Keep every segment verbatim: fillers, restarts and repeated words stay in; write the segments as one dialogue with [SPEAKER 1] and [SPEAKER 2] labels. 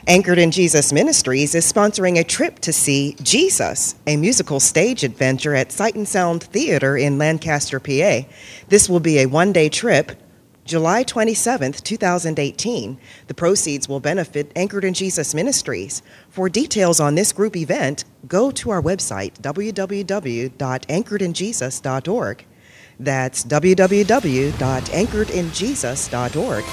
[SPEAKER 1] Anchored in Jesus Ministries is sponsoring a trip to see Jesus, a musical stage adventure at Sight and Sound Theater in Lancaster, P A. This will be a one-day trip, July twenty-seventh, twenty eighteen. The proceeds will benefit Anchored in Jesus Ministries. For details on this group event, go to our website, w w w dot anchored in jesus dot org. That's w w w dot anchored in jesus dot org.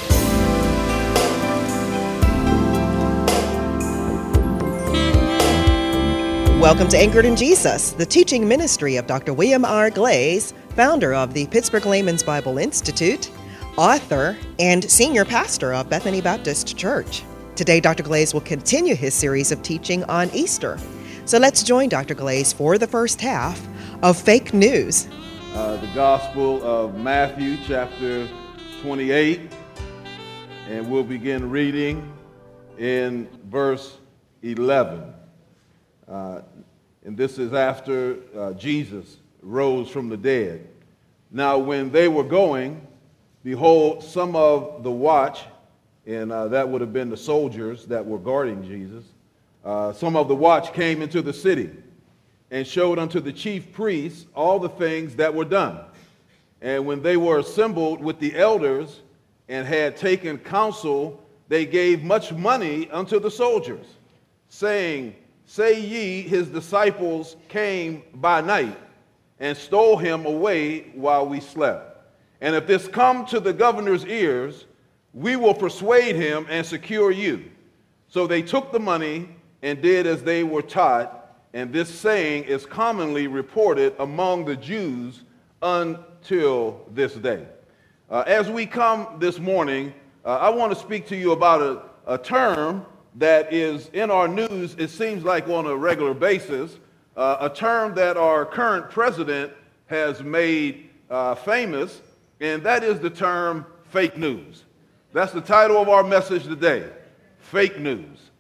[SPEAKER 1] Welcome to Anchored in Jesus, the teaching ministry of Doctor William R. Glaze, founder of the Pittsburgh Layman's Bible Institute, author, and senior pastor of Bethany Baptist Church. Today, Doctor Glaze will continue his series of teaching on Easter. So let's join Doctor Glaze for the first half of Fake News.
[SPEAKER 2] Uh, the Gospel of Matthew, chapter twenty-eight, and we'll begin reading in verse eleven. Uh, and this is after uh, Jesus rose from the dead. Now, when they were going, behold, some of the watch, and uh, that would have been the soldiers that were guarding Jesus, uh, some of the watch came into the city and showed unto the chief priests all the things that were done. And when they were assembled with the elders and had taken counsel, they gave much money unto the soldiers, saying, Say ye, his disciples came by night and stole him away while we slept. And if this come to the governor's ears, we will persuade him and secure you. So they took the money and did as they were taught, and this saying is commonly reported among the Jews until this day. Uh, as we come this morning, uh, I want to speak to you about a, a term that is in our news, it seems like on a regular basis, uh, a term that our current president has made uh, famous, and that is the term fake news. That's the title of our message today, fake news.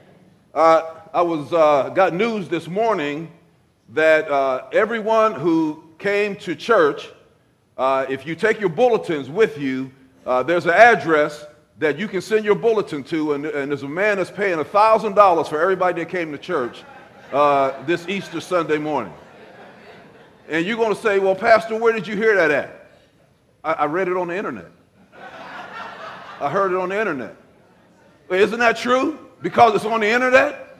[SPEAKER 2] Uh, I was uh, got news this morning that uh, everyone who came to church, uh, if you take your bulletins with you, uh, there's an address that you can send your bulletin to, and, and there's a man that's paying one thousand dollars for everybody that came to church uh, this Easter Sunday morning. And you're going to say, well, Pastor, where did you hear that at? I, I read it on the internet. I heard it on the internet. Isn't that true? Because it's on the internet?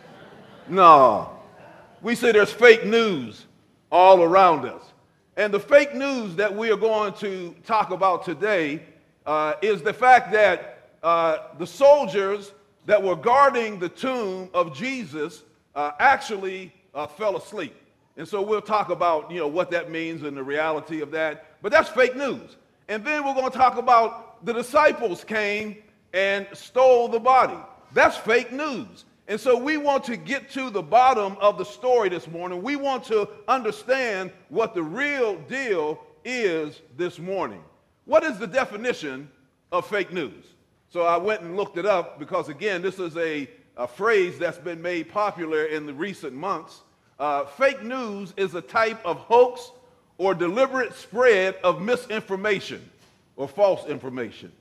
[SPEAKER 2] No. We say there's fake news all around us. And the fake news that we are going to talk about today uh, is the fact that Uh, the soldiers that were guarding the tomb of Jesus uh, actually uh, fell asleep. And so we'll talk about, you know, what that means and the reality of that. But that's fake news. And then we're going to talk about the disciples came and stole the body. That's fake news. And so we want to get to the bottom of the story this morning. We want to understand what the real deal is this morning. What is the definition of fake news? So I went and looked it up because, again, this is a, a phrase that's been made popular in the recent months. Uh, fake news is a type of hoax or deliberate spread of misinformation or false information,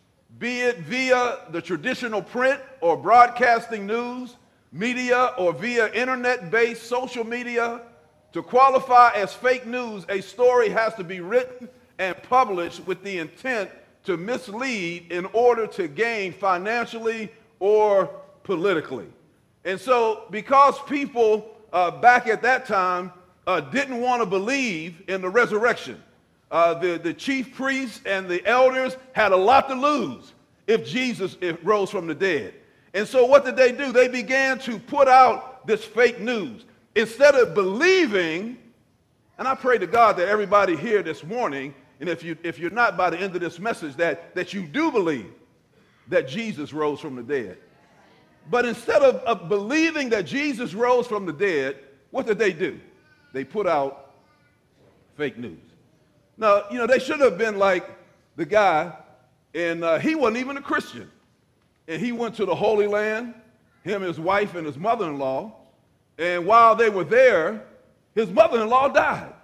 [SPEAKER 2] be it via the traditional print or broadcasting news, media, or via internet-based social media. To qualify as fake news, a story has to be written and published with the intent to mislead in order to gain financially or politically. And so because people uh, back at that time uh, didn't want to believe in the resurrection, uh, the, the chief priests and the elders had a lot to lose if Jesus if rose from the dead. And so what did they do? They began to put out this fake news. Instead of believing, and I pray to God that everybody here this morning, and if, you, if you're not by the end of this message, that, that you do believe that Jesus rose from the dead. But instead of, of believing that Jesus rose from the dead, what did they do? They put out fake news. Now, you know, they should have been like the guy, and uh, he wasn't even a Christian. And he went to the Holy Land, him, his wife, and his mother-in-law. And while they were there, his mother-in-law died.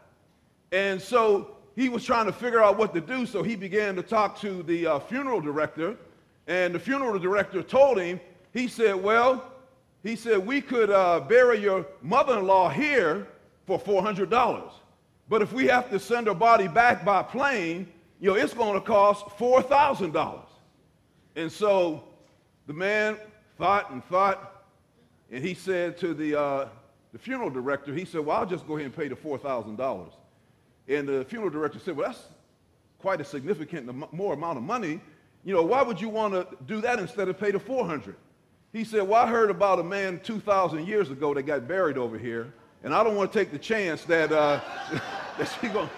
[SPEAKER 2] And so he was trying to figure out what to do, so he began to talk to the uh, funeral director, and the funeral director told him, He said, well, he said, we could uh, bury your mother-in-law here for four hundred dollars. But if we have to send her body back by plane, you know, it's going to cost four thousand dollars. And so the man thought and thought, and he said to the, uh, the funeral director, he said, well, I'll just go ahead and pay the four thousand dollars. And the funeral director said, well, that's quite a significant more amount of money. You know, why would you want to do that instead of pay the four hundred dollars? He said, well, I heard about a man two thousand years ago that got buried over here, and I don't want to take the chance that, uh, that she going.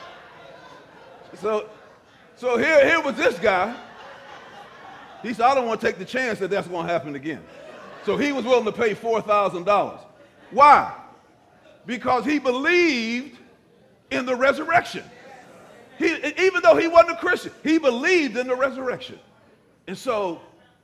[SPEAKER 2] So, so here, here was this guy. He said, I don't want to take the chance that that's going to happen again. So he was willing to pay four thousand dollars. Why? Because he believed in the resurrection. He, even though he wasn't a Christian, he believed in the resurrection. And so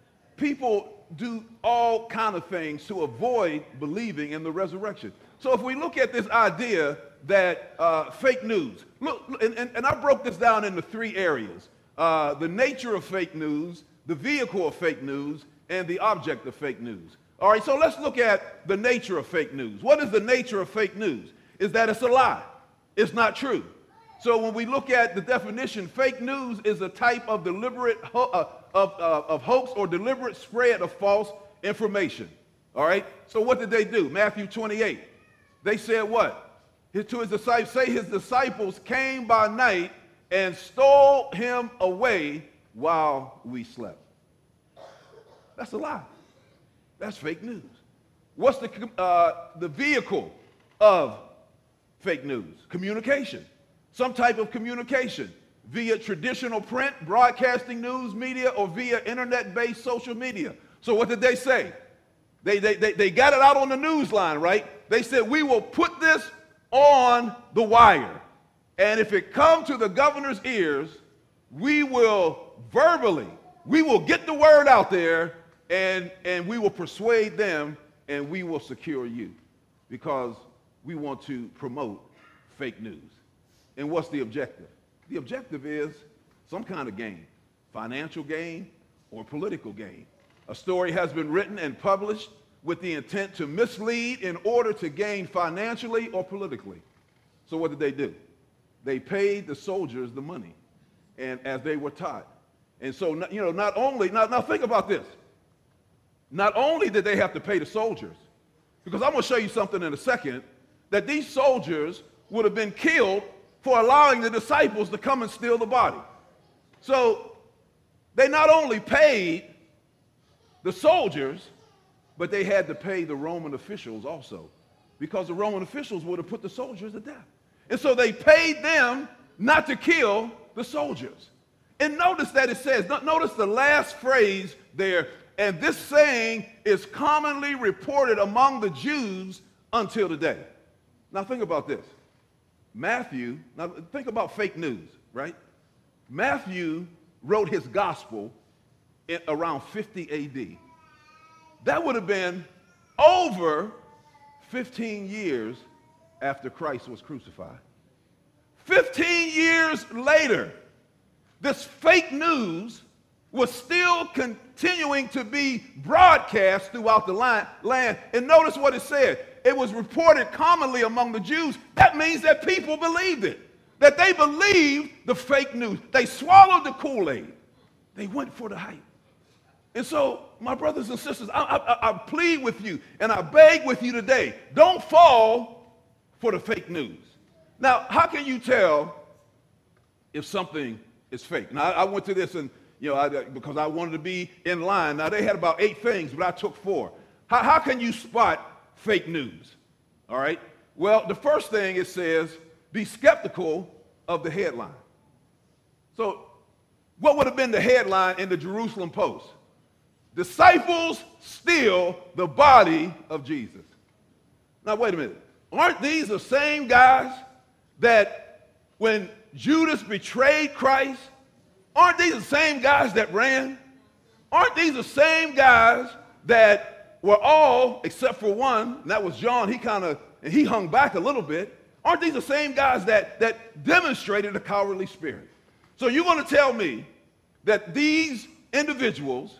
[SPEAKER 2] people do all kind of things to avoid believing in the resurrection. So if we look at this idea that uh, fake news, look, and, and, and I broke this down into three areas. Uh, the nature of fake news, the vehicle of fake news, and the object of fake news. All right, so let's look at the nature of fake news. What is the nature of fake news? Is that it's a lie. It's not true. So when we look at the definition, fake news is a type of deliberate ho- uh, of, uh, of hoax or deliberate spread of false information. All right? So what did they do? Matthew twenty-eight. They said what? His, to his disciples, say his disciples came by night and stole him away while we slept. That's a lie. That's fake news. What's the, uh, the vehicle of fake news? Communication. Some type of communication via traditional print, broadcasting news media, or via internet-based social media. So what did they say? They, they, they, they got it out on the news line, right? They said, we will put this on the wire. And if it comes to the governor's ears, we will verbally, we will get the word out there, and, and we will persuade them, and we will secure you, because we want to promote fake news. And what's the objective? The objective is some kind of gain, financial gain or political gain. A story has been written and published with the intent to mislead in order to gain financially or politically. So what did they do? They paid the soldiers the money, and as they were taught. And so, you know, not only, now, now think about this. Not only did they have to pay the soldiers, because I'm going to show you something in a second, that these soldiers would have been killed for allowing the disciples to come and steal the body. So they not only paid the soldiers, but they had to pay the Roman officials also, because the Roman officials would have put the soldiers to death. And so they paid them not to kill the soldiers. And notice that it says, notice the last phrase there, and this saying is commonly reported among the Jews until today. Now think about this. Matthew, now think about fake news, right? Matthew wrote his gospel in around fifty A D. That would have been over fifteen years after Christ was crucified. fifteen years later, this fake news was still continuing to be broadcast throughout the land. And notice what it said. It was reported commonly among the Jews. That means that people believed it, that they believed the fake news. They swallowed the Kool-Aid. They went for the hype. And so, my brothers and sisters, I, I, I plead with you and I beg with you today, don't fall for the fake news. Now, how can you tell if something is fake? Now, I, I went to this and, you know, I, because I wanted to be in line. Now, they had about eight things, but I took four. How, how can you spot fake news? All right. Well, the first thing it says, be skeptical of the headline. So what would have been the headline in the Jerusalem Post? Disciples steal the body of Jesus. Now, wait a minute. Aren't these the same guys that when Judas betrayed Christ, aren't these the same guys that ran? Aren't these the same guys that were all, except for one, and that was John, he kind of, and he hung back a little bit. Aren't these the same guys that, that demonstrated a cowardly spirit? So you're going to tell me that these individuals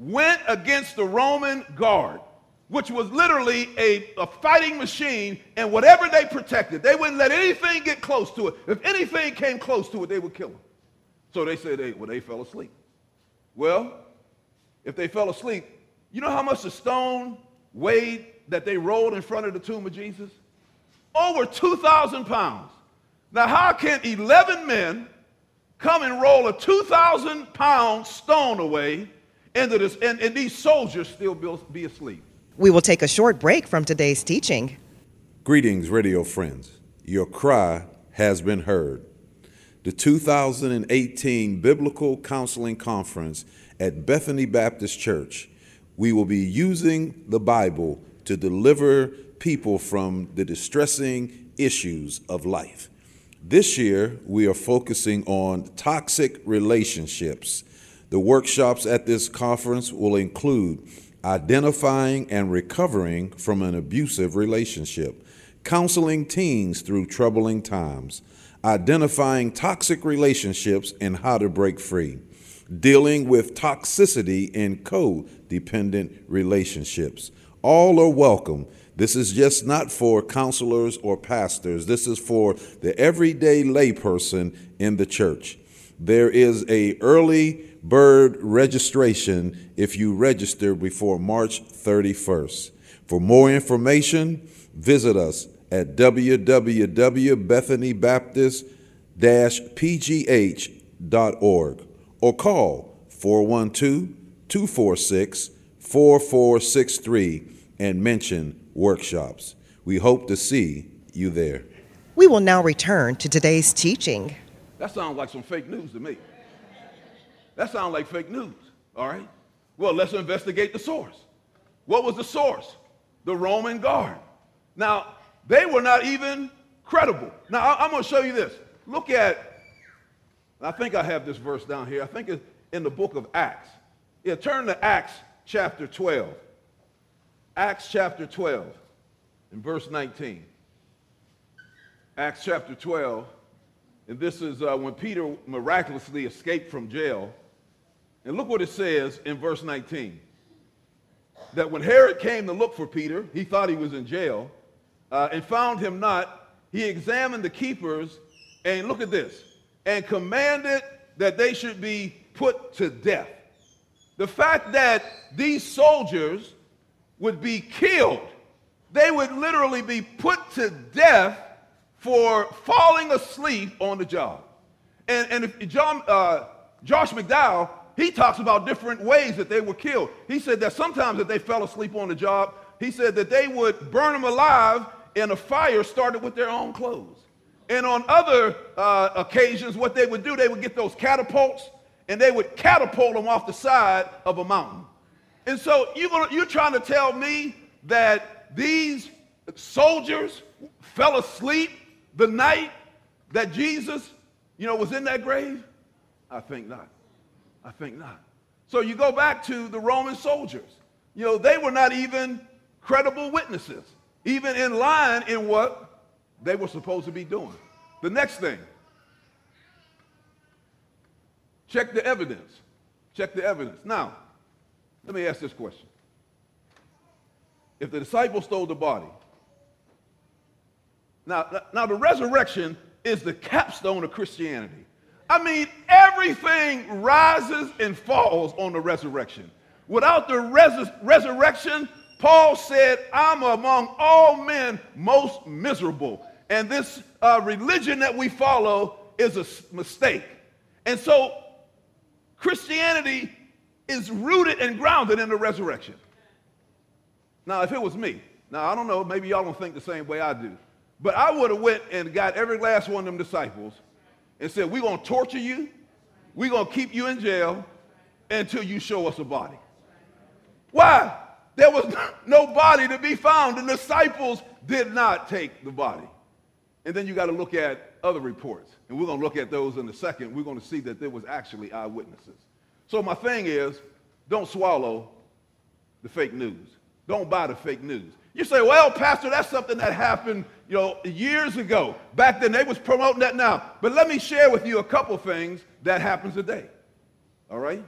[SPEAKER 2] went against the Roman guard, which was literally a, a fighting machine, and whatever they protected, they wouldn't let anything get close to it. If anything came close to it, they would kill them. So they said, they, well, they fell asleep. Well, if they fell asleep, you know how much the stone weighed that they rolled in front of the tomb of Jesus? Over two thousand pounds. Now, how can eleven men come and roll a two thousand pound stone away into this, and, and these soldiers still be asleep?
[SPEAKER 1] We will take a short break from today's teaching.
[SPEAKER 3] Greetings, radio friends. Your cry has been heard. The two thousand eighteen Biblical Counseling Conference at Bethany Baptist Church, we will be using the Bible to deliver people from the distressing issues of life. This year, we are focusing on toxic relationships. The workshops at this conference will include identifying and recovering from an abusive relationship, counseling teens through troubling times, identifying toxic relationships and how to break free, dealing with toxicity in codependent relationships. All are welcome. This is just not for counselors or pastors. This is for the everyday layperson in the church. There is a early bird registration if you register before March thirty-first. For more information, visit us at w w w dot bethany baptist dash p g h dot org or call four one two, two four six, four four six three and mention workshops. We hope to see you there.
[SPEAKER 1] We will now return to today's teaching.
[SPEAKER 2] That sounds like some fake news to me. That sounds like fake news, all right? Well, let's investigate the source. What was the source? The Roman guard. Now, they were not even credible. Now, I'm going to show you this. Look at, I think I have this verse down here. I think it's in the book of Acts. Yeah, turn to Acts chapter twelve. Acts chapter twelve, in verse nineteen. Acts chapter twelve, and this is uh, when Peter miraculously escaped from jail. And look what it says in verse nineteen. That when Herod came to look for Peter, he thought he was in jail, uh, and found him not. He examined the keepers, and look at this, and commanded that they should be put to death. The fact that these soldiers would be killed, they would literally be put to death for falling asleep on the job. And, and if John, uh, Josh McDowell, he talks about different ways that they were killed. He said that sometimes that they fell asleep on the job, he said that they would burn them alive in a fire started with their own clothes. And on other uh, occasions, what they would do, they would get those catapults and they would catapult them off the side of a mountain. And so you're, gonna, you're trying to tell me that these soldiers fell asleep the night that Jesus, you know, was in that grave? I think not. I think not. So you go back to the Roman soldiers. You know, they were not even credible witnesses, even in line in what they were supposed to be doing. The next thing, check the evidence. Check the evidence. Now, let me ask this question. If the disciples stole the body, now, now the resurrection is the capstone of Christianity. I mean, everything rises and falls on the resurrection. Without the res- resurrection, Paul said, I'm among all men most miserable. And this uh, religion that we follow is a mistake. And so Christianity is rooted and grounded in the resurrection. Now, if it was me, now I don't know, maybe y'all don't think the same way I do, but I would have went and got every last one of them disciples and said, we're going to torture you, we're going to keep you in jail until you show us a body. Why? There was no body to be found. The disciples did not take the body. And then you got to look at other reports, and we're going to look at those in a second. We're going to see that there was actually eyewitnesses. So my thing is, don't swallow the fake news. Don't buy the fake news. You say, well, Pastor, that's something that happened, you know, years ago. Back then, they was promoting that now. But let me share with you a couple things that happens today. All right?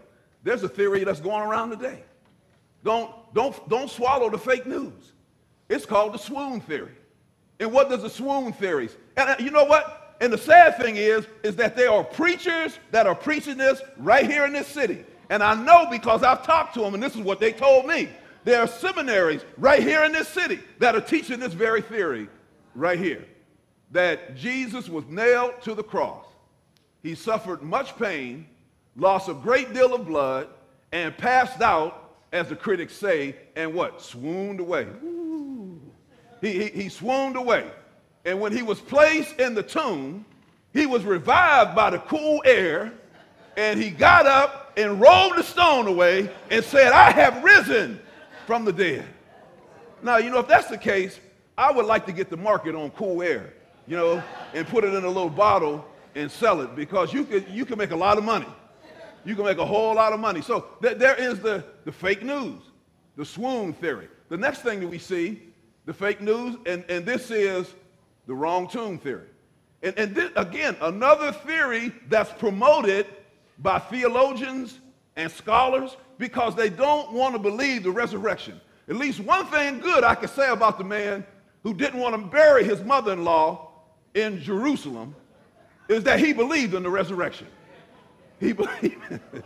[SPEAKER 2] There's a theory that's going around today. Don't, don't, don't swallow the fake news. It's called the swoon theory. And what does the swoon theory? And you know what? And the sad thing is, is that there are preachers that are preaching this right here in this city. And I know because I've talked to them, and this is what they told me. There are seminaries right here in this city that are teaching this very theory right here, that Jesus was nailed to the cross. He suffered much pain, lost a great deal of blood, and passed out, as the critics say, and what? Swooned away. Ooh. He, he, he swooned away. And when he was placed in the tomb, he was revived by the cool air, and he got up and rolled the stone away and said, I have risen from the dead. Now, you know, if that's the case, I would like to get the market on cool air, you know, and put it in a little bottle and sell it, because you could, you can make a lot of money. You can make a whole lot of money. So th- there is the, the fake news, the swoon theory. The next thing that we see, the fake news, and, and this is the wrong tomb theory. And, and this, again, another theory that's promoted by theologians and scholars because they don't want to believe the resurrection. At least one thing good I can say about the man who didn't want to bury his mother-in-law in Jerusalem is that he believed in the resurrection. He believed,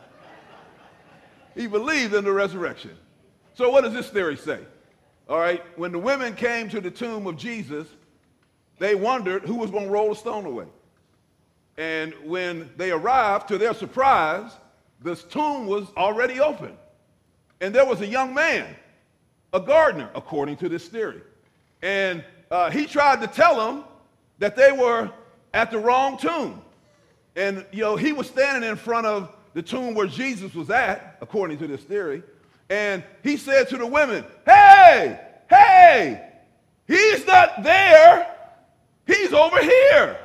[SPEAKER 2] he believed in the resurrection. So what does this theory say? All right, when the women came to the tomb of Jesus, they wondered who was going to roll the stone away. And when they arrived, to their surprise, this tomb was already open. And there was a young man, a gardener, according to this theory. And uh, he tried to tell them that they were at the wrong tomb. And, you know, he was standing in front of the tomb where Jesus was at, according to this theory. And he said to the women, hey, hey, he's not there. He's over here.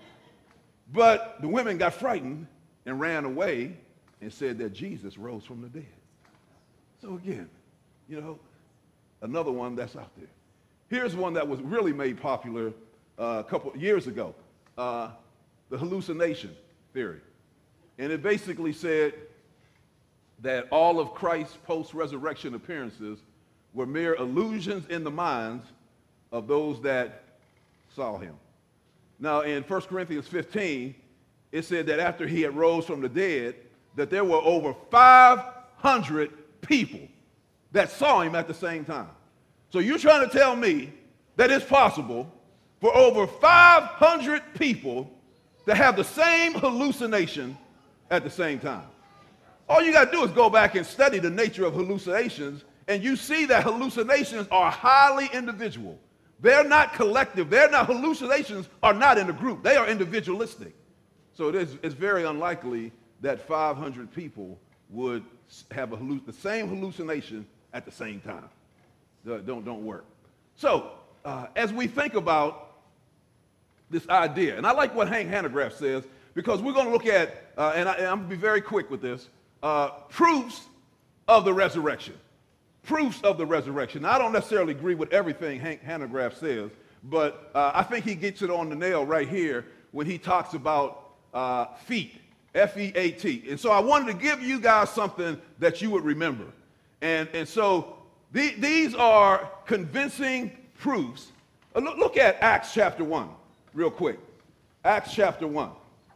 [SPEAKER 2] But the women got frightened and ran away and said that Jesus rose from the dead. So again, you know, another one that's out there. Here's one that was really made popular uh, a couple years ago, uh, the hallucination theory. And it basically said that all of Christ's post-resurrection appearances were mere illusions in the minds of those that saw him. Now, in First Corinthians fifteen, it said that after he had rose from the dead, that there were over five hundred people that saw him at the same time. So you're trying to tell me that it's possible for over five hundred people to have the same hallucination at the same time? All you got to do is go back and study the nature of hallucinations, and you see that hallucinations are highly individual. They're not collective. They're not, hallucinations are not in a group. They are individualistic. So it is, it's very unlikely that five hundred people would have a halluc- the same hallucination at the same time. Don't, don't work. So uh, as we think about this idea, and I like what Hank Hanegraaff says, because we're going to look at, uh, and, I, and I'm going to be very quick with this, uh, proofs of the resurrection. Proofs of the resurrection. Now, I don't necessarily agree with everything Hank Hanegraaff says, but uh, I think he gets it on the nail right here when he talks about uh, feet, F E A T. And so I wanted to give you guys something that you would remember. And, and so the, these are convincing proofs. Uh, look, look at Acts chapter one real quick. Acts chapter one.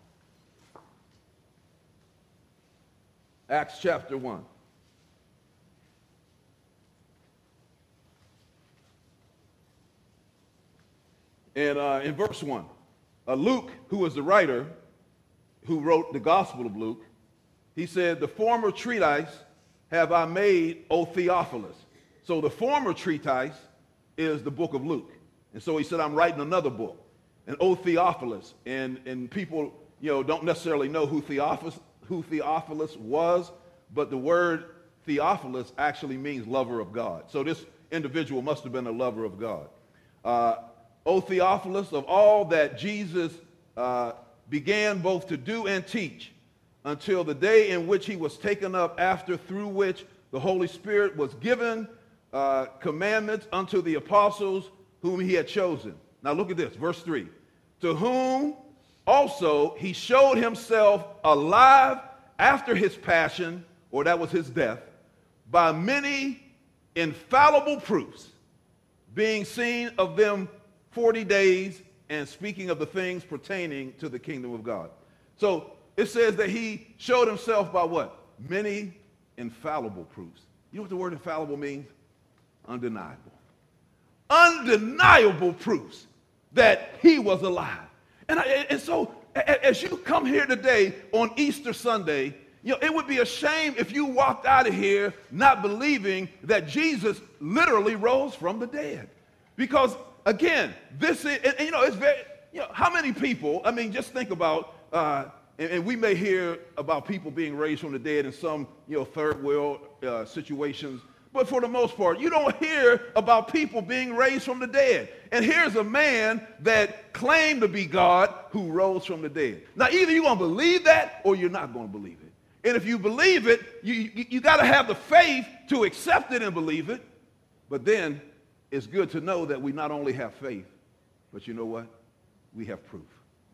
[SPEAKER 2] Acts chapter one. And uh, in verse one, uh, Luke, who was the writer who wrote the Gospel of Luke, he said, the former treatise have I made, O Theophilus. So the former treatise is the book of Luke. And so he said, I'm writing another book, and O Theophilus. And, and people, you know, don't necessarily know who Theophilus, who Theophilus was, but the word Theophilus actually means lover of God. So this individual must have been a lover of God. Uh, O Theophilus, of all that Jesus uh, began both to do and teach until the day in which he was taken up, after through which the Holy Spirit was given uh, commandments unto the apostles whom he had chosen. Now look at this, verse three. To whom also he showed himself alive after his passion or that was his death, by many infallible proofs, being seen of them forty days, and speaking of the things pertaining to the kingdom of God. So it says that he showed himself by what? Many infallible proofs. You know what the word infallible means? Undeniable. Undeniable proofs that he was alive. And, I, and so as you come here today on Easter Sunday, you know, it would be a shame if you walked out of here not believing that Jesus literally rose from the dead. Because, again, this is, and, and, you know, it's very, you know, how many people, I mean, just think about, uh, and, and we may hear about people being raised from the dead in some, you know, third world uh, situations, but for the most part, you don't hear about people being raised from the dead. And here's a man that claimed to be God who rose from the dead. Now, either you're going to believe that or you're not going to believe it. And if you believe it, you, you, you got to have the faith to accept it and believe it. But then it's good to know that we not only have faith, but you know what? We have proof.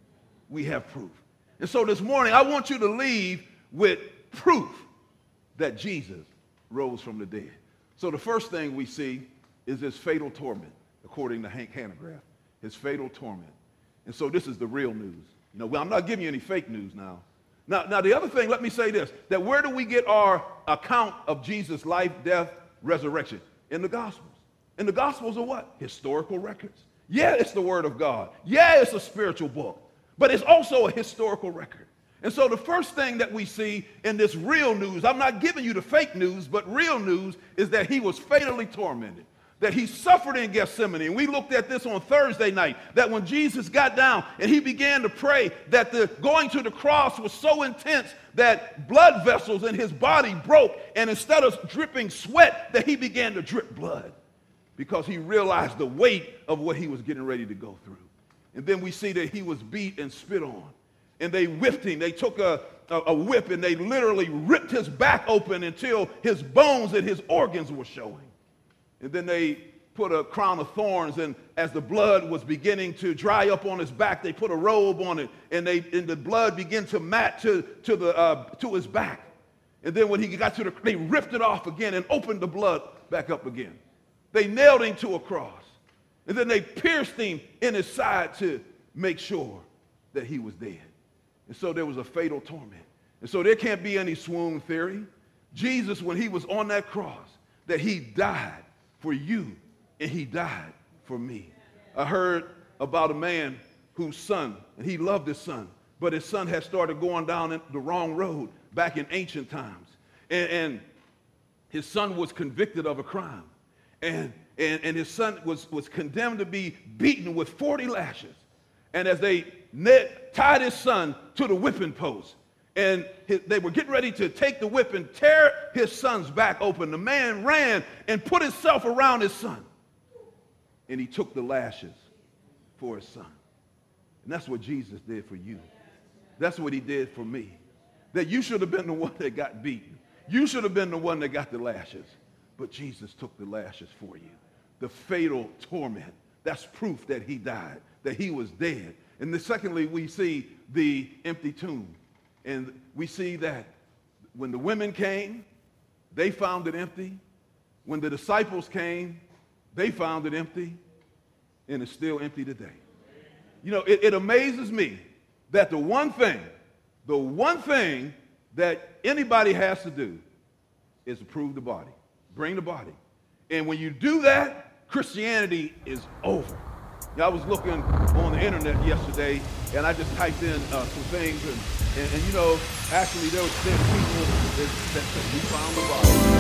[SPEAKER 2] We have proof. And so this morning, I want you to leave with proof that Jesus rose from the dead. So the first thing we see is his fatal torment, according to Hank Hanegraaff, his fatal torment. And so this is the real news. You know, I'm not giving you any fake news now. Now, now the other thing, let me say this, that where do we get our account of Jesus' life, death, resurrection? In the Gospels. And the Gospels are what? Historical records. Yeah, it's the Word of God. Yeah, it's a spiritual book. But it's also a historical record. And so the first thing that we see in this real news, I'm not giving you the fake news, but real news is that he was fatally tormented, that he suffered in Gethsemane. And we looked at this on Thursday night, that when Jesus got down and he began to pray, that the going to the cross was so intense that blood vessels in his body broke, and instead of dripping sweat, that he began to drip blood because he realized the weight of what he was getting ready to go through. And then we see that he was beat and spit on. And they whipped him. They took a, a, a whip and they literally ripped his back open until his bones and his organs were showing. And then they put a crown of thorns, and as the blood was beginning to dry up on his back, they put a robe on it, and they and the blood began to mat to, to, the, uh, to his back. And then when he got to the, they ripped it off again and opened the blood back up again. They nailed him to a cross. And then they pierced him in his side to make sure that he was dead. And so there was a fatal torment. And so there can't be any swoon theory. Jesus, when he was on that cross, that he died for you and he died for me. I heard about a man whose son, and he loved his son, but his son had started going down the wrong road back in ancient times. And, and his son was convicted of a crime. And, and, and his son was, was condemned to be beaten with forty lashes. And as they net, tied his son to the whipping post, and his, they were getting ready to take the whip and tear his son's back open, the man ran and put himself around his son. And he took the lashes for his son. And that's what Jesus did for you. That's what he did for me. That you should have been the one that got beaten. You should have been the one that got the lashes. But Jesus took the lashes for you. The fatal torment. That's proof that he died, that he was dead. And then secondly, we see the empty tomb. And we see that when the women came, they found it empty. When the disciples came, they found it empty. And it's still empty today. You know, it, it amazes me that the one thing, the one thing that anybody has to do is to prove the body, bring the body. And when you do that, Christianity is over. Now, I was looking on the internet yesterday, and I just typed in uh, some things, and, and, and you know, actually there was ten people that, that said we found the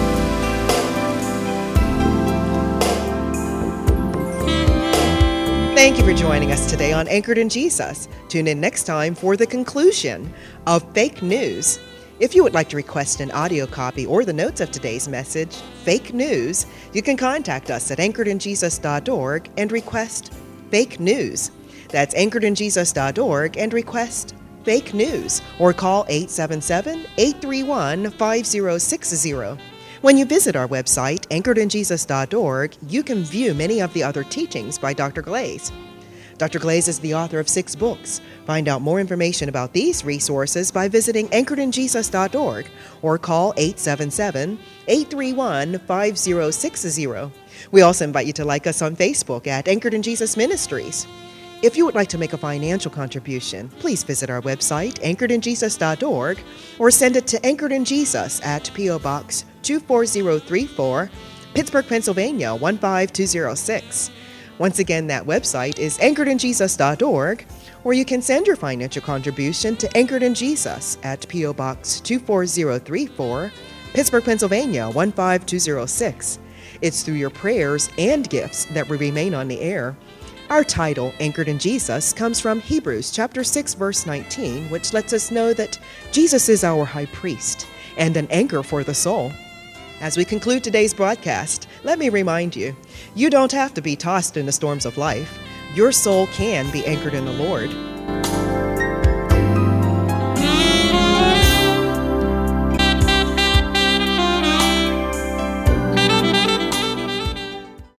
[SPEAKER 1] body. Thank you for joining us today on Anchored in Jesus. Tune in next time for the conclusion of Fake News. If you would like to request an audio copy or the notes of today's message, Fake News, you can contact us at anchored in jesus dot org and request Fake News. That's anchored in jesus dot org and request Fake News, or call eight seven seven, eight three one, five zero six zero. When you visit our website, anchored in jesus dot org, you can view many of the other teachings by Doctor Glaze. Doctor Glaze is the author of six books. Find out more information about these resources by visiting anchored in jesus dot org or call eight seven seven, eight three one, five zero six zero. We also invite you to like us on Facebook at Anchored in Jesus Ministries. If you would like to make a financial contribution, please visit our website, anchored in jesus dot org, or send it to Anchored in Jesus at P O Box two four zero three four, Pittsburgh, Pennsylvania one five two zero six. Once again, that website is anchored in jesus dot org, or you can send your financial contribution to Anchored in Jesus at P O Box two four zero three four, Pittsburgh, Pennsylvania one five two zero six. It's through your prayers and gifts that we remain on the air. Our title, Anchored in Jesus, comes from Hebrews chapter six, verse nineteen, which lets us know that Jesus is our high priest and an anchor for the soul. As we conclude today's broadcast, let me remind you, you don't have to be tossed in the storms of life. Your soul can be anchored in the Lord.